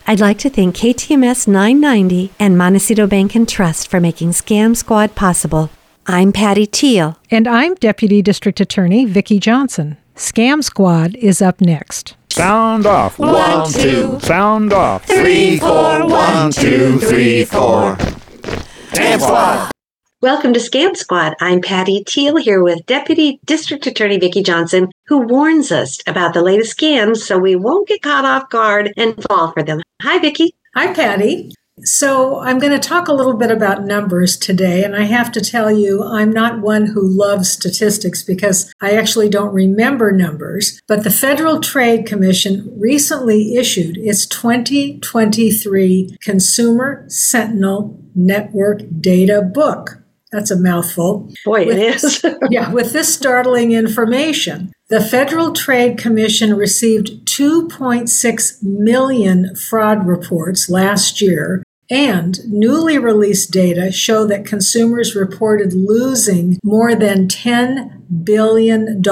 I'd like to thank KTMS 990 and Montecito Bank and Trust for making Scam Squad possible. I'm Patty Teal. And I'm Deputy District Attorney Vicki Johnson. Scam Squad is up next. Sound off. 1, 2. Sound off. 3, 4. 1, 2, 3, 4. Scam Squad. Welcome to Scam Squad. I'm Patty Teal here with Deputy District Attorney Vicki Johnson, who warns us about the latest scams so we won't get caught off guard and fall for them. Hi, Vicki. Hi, Patty. So I'm going to talk a little bit about numbers today, and I have to tell you, I'm not one who loves statistics because I actually don't remember numbers, but the Federal Trade Commission recently issued its 2023 Consumer Sentinel Network Data Book. That's a mouthful. Boy, it is. With this startling information, the Federal Trade Commission received 2.6 million fraud reports last year, and newly released data show that consumers reported losing more than $10 billion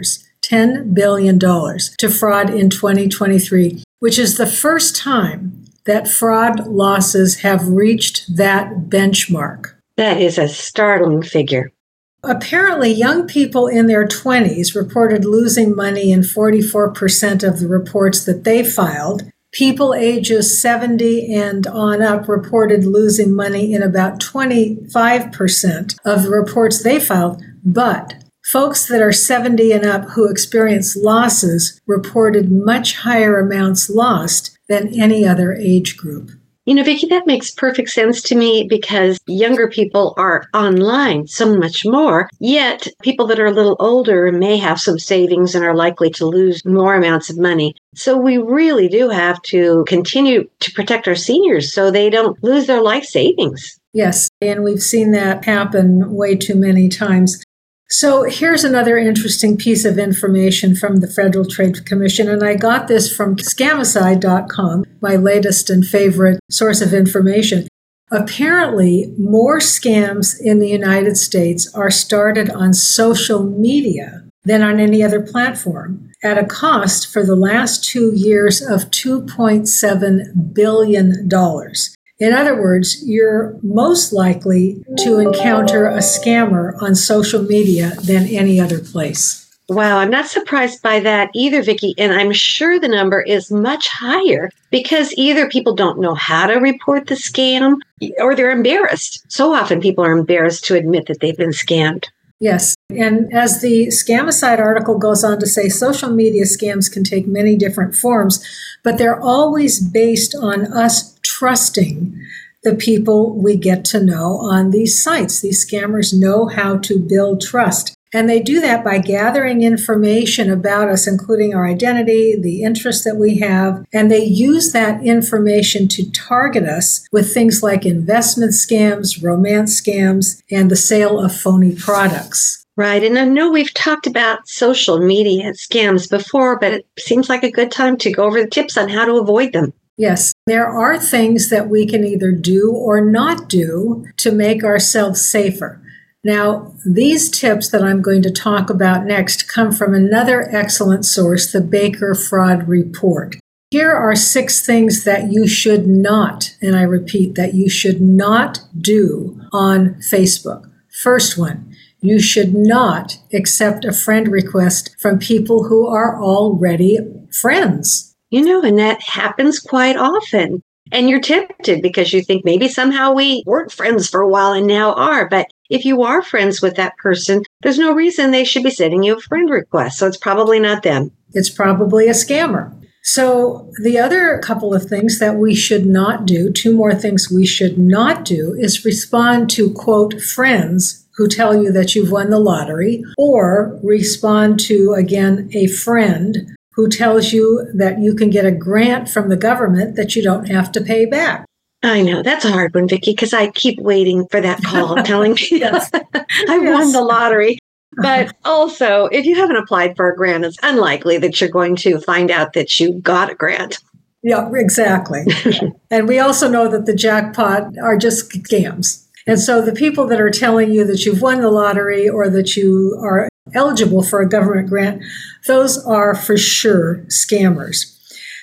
to fraud in 2023, which is the first time that fraud losses have reached that benchmark. That is a startling figure. Apparently, young people in their 20s reported losing money in 44% of the reports that they filed. People ages 70 and on up reported losing money in about 25% of the reports they filed. But folks that are 70 and up who experienced losses reported much higher amounts lost than any other age group. You know, Vicki, that makes perfect sense to me because younger people are online so much more, yet people that are a little older may have some savings and are likely to lose more amounts of money. So we really do have to continue to protect our seniors so they don't lose their life savings. Yes, and we've seen that happen way too many times. So here's another interesting piece of information from the Federal Trade Commission, and I got this from Scamicide.com, my latest and favorite source of information. Apparently, more scams in the United States are started on social media than on any other platform, at a cost for the last 2 years of $2.7 billion. In other words, you're most likely to encounter a scammer on social media than any other place. Wow, I'm not surprised by that either, Vicki, and I'm sure the number is much higher because either people don't know how to report the scam or they're embarrassed. So often people are embarrassed to admit that they've been scammed. Yes, and as the Scamicide article goes on to say, social media scams can take many different forms, but they're always based on us trusting the people we get to know on these sites. These scammers know how to build trust. And they do that by gathering information about us, including our identity, the interests that we have, and they use that information to target us with things like investment scams, romance scams, and the sale of phony products. Right. And I know we've talked about social media scams before, but it seems like a good time to go over the tips on how to avoid them. Yes, there are things that we can either do or not do to make ourselves safer. Now, these tips that I'm going to talk about next come from another excellent source, the Baker Fraud Report. Here are 6 things that you should not, and I repeat, that you should not do on Facebook. First one, you should not accept a friend request from people who are already friends. You know, and that happens quite often. And you're tempted because you think maybe somehow we weren't friends for a while and now are. But if you are friends with that person, there's no reason they should be sending you a friend request. So it's probably not them. It's probably a scammer. So the other couple of things that we should not do, 2 more things we should not do, is respond to, quote, friends who tell you that you've won the lottery, or respond to, again, a friend who tells you that you can get a grant from the government that you don't have to pay back. I know. That's a hard one, Vicki, because I keep waiting for that call telling me I won the lottery. But also, if you haven't applied for a grant, it's unlikely that you're going to find out that you got a grant. Yeah, exactly. And we also know that the jackpot are just scams. And so the people that are telling you that you've won the lottery or that you are eligible for a government grant, those are for sure scammers.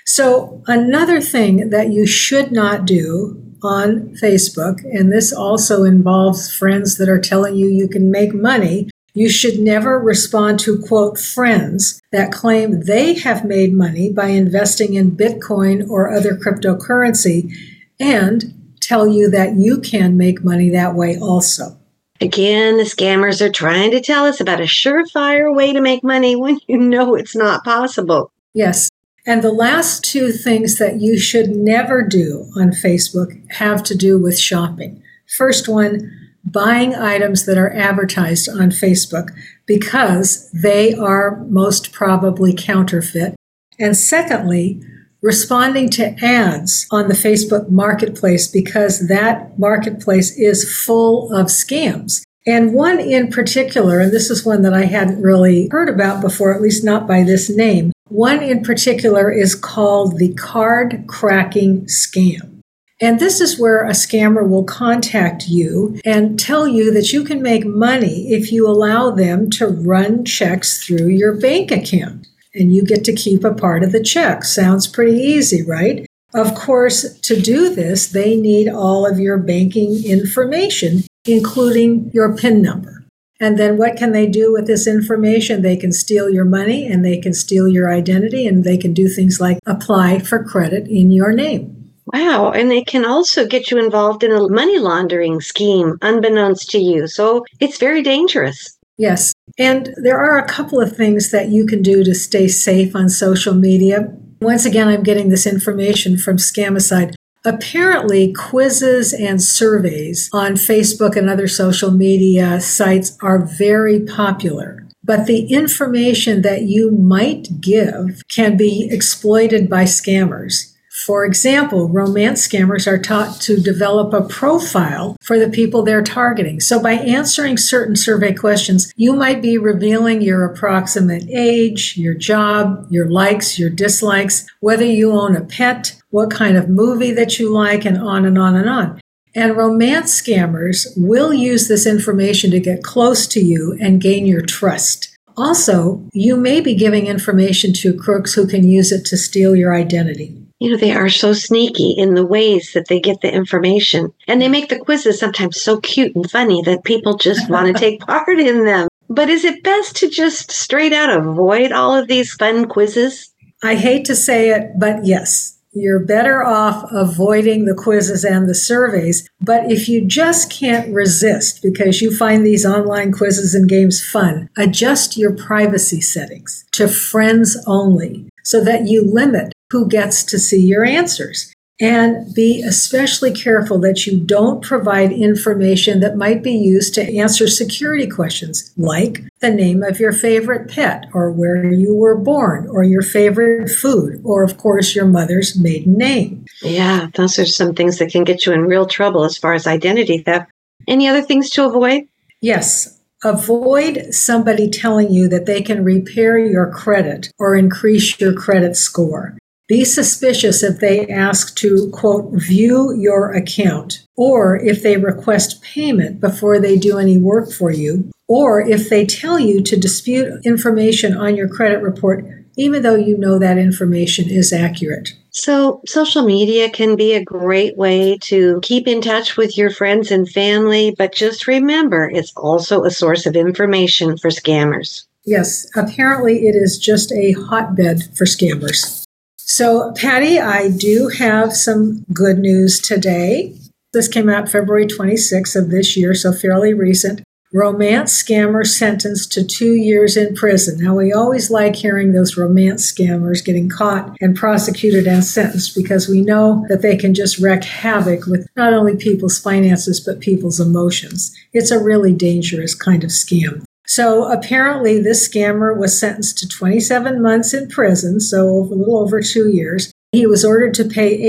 So another thing that you should not do on Facebook, and this also involves friends that are telling you you can make money, you should never respond to, quote, friends that claim they have made money by investing in Bitcoin or other cryptocurrency and tell you that you can make money that way also. Again, the scammers are trying to tell us about a surefire way to make money when you know it's not possible. Yes. And the last two things that you should never do on Facebook have to do with shopping. First one, buying items that are advertised on Facebook because they are most probably counterfeit. And secondly, responding to ads on the Facebook marketplace because that marketplace is full of scams. And one in particular, and this is one that I hadn't really heard about before, at least not by this name, one in particular is called the card cracking scam. And this is where a scammer will contact you and tell you that you can make money if you allow them to run checks through your bank account. And you get to keep a part of the check. Sounds pretty easy, right? Of course, to do this, they need all of your banking information, including your PIN number. And then what can they do with this information? They can steal your money and they can steal your identity and they can do things like apply for credit in your name. Wow. And they can also get you involved in a money laundering scheme unbeknownst to you. So it's very dangerous. Yes. And there are a couple of things that you can do to stay safe on social media. Once again, I'm getting this information from Scamicide. Apparently, quizzes and surveys on Facebook and other social media sites are very popular. But the information that you might give can be exploited by scammers. For example, romance scammers are taught to develop a profile for the people they're targeting. So by answering certain survey questions, you might be revealing your approximate age, your job, your likes, your dislikes, whether you own a pet, what kind of movie that you like, and on and on and on. And romance scammers will use this information to get close to you and gain your trust. Also, you may be giving information to crooks who can use it to steal your identity. You know, they are so sneaky in the ways that they get the information. And they make the quizzes sometimes so cute and funny that people just want to take part in them. But is it best to just straight out avoid all of these fun quizzes? I hate to say it, but yes. You're better off avoiding the quizzes and the surveys. But if you just can't resist because you find these online quizzes and games fun, adjust your privacy settings to friends only so that you limit who gets to see your answers. And be especially careful that you don't provide information that might be used to answer security questions, like the name of your favorite pet, or where you were born, or your favorite food, or, of course, your mother's maiden name. Yeah, those are some things that can get you in real trouble as far as identity theft. Any other things to avoid? Yes. Avoid somebody telling you that they can repair your credit or increase your credit score. Be suspicious if they ask to, quote, view your account, or if they request payment before they do any work for you, or if they tell you to dispute information on your credit report, even though you know that information is accurate. So social media can be a great way to keep in touch with your friends and family, but just remember, it's also a source of information for scammers. Yes, apparently it is just a hotbed for scammers. So, Patty, I do have some good news today. This came out February 26th of this year, so fairly recent. Romance scammer sentenced to 2 years in prison. Now, we always like hearing those romance scammers getting caught and prosecuted and sentenced because we know that they can just wreak havoc with not only people's finances, but people's emotions. It's a really dangerous kind of scam. So apparently this scammer was sentenced to 27 months in prison, so a little over 2 years. He was ordered to pay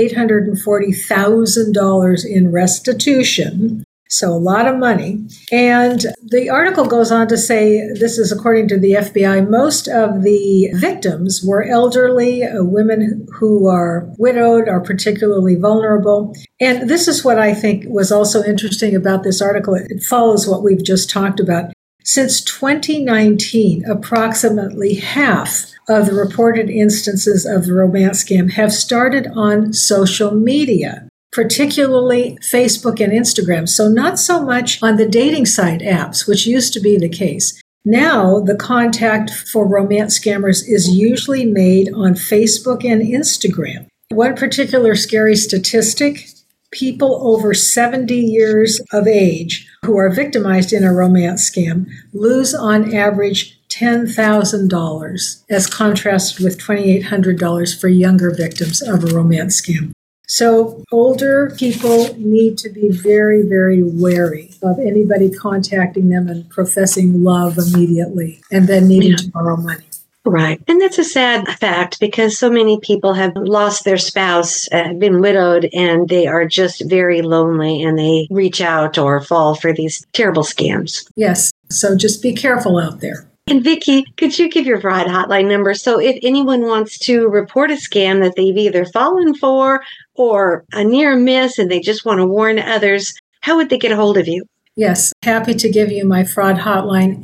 $840,000 in restitution, so a lot of money. And the article goes on to say, this is according to the FBI, most of the victims were elderly, women who are widowed, are particularly vulnerable. And this is what I think was also interesting about this article. It follows what we've just talked about. Since 2019, approximately half of the reported instances of the romance scam have started on social media, particularly Facebook and Instagram. So not so much on the dating site apps, which used to be the case. Now, the contact for romance scammers is usually made on Facebook and Instagram. One particular scary statistic, people over 70 years of age who are victimized in a romance scam lose on average $10,000 as contrasted with $2,800 for younger victims of a romance scam. So older people need to be very, very wary of anybody contacting them and professing love immediately and then needing to borrow money. Right. And that's a sad fact because so many people have lost their spouse, been widowed, and they are just very lonely and they reach out or fall for these terrible scams. Yes. So just be careful out there. And Vicki, could you give your Fraud Hotline number so if anyone wants to report a scam that they've either fallen for or a near miss and they just want to warn others, how would they get a hold of you? Yes. Happy to give you my Fraud Hotline,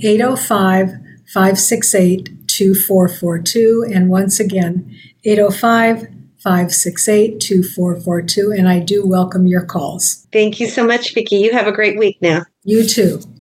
805-568-2442. And once again, 805-568-2442. And I do welcome your calls. Thank you so much, Vicki. You have a great week now. You too.